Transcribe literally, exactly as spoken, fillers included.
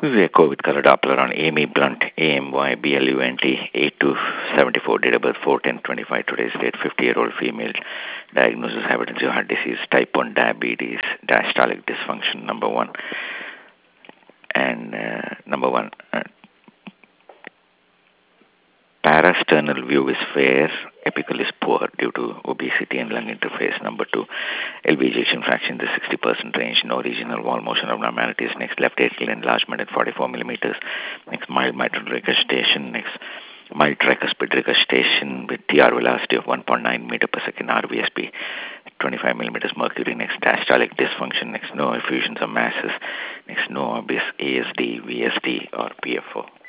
This is echo with color Doppler on Amy Blunt, A M Y B L U N T, eight two seventy-four, date of birth four ten twenty-five, today's date, fifty-year-old female, diagnosis hypertensive heart disease, type one diabetes, diastolic dysfunction, number one, and uh, number one, uh, parasternal view is fair, apical is poor due to obesity and lung interface. Number two, L V ejection fraction in the sixty percent range, no regional wall motion abnormalities. Next, left atrial enlargement at forty-four millimeters. Next, mild mitral regurgitation. Next, mild tricuspid regurgitation with T R velocity of one point nine meter per second, R V S P twenty-five millimeters mercury. Next, diastolic dysfunction. Next, no effusions or masses. Next, no obvious A S D, V S D, or P F O.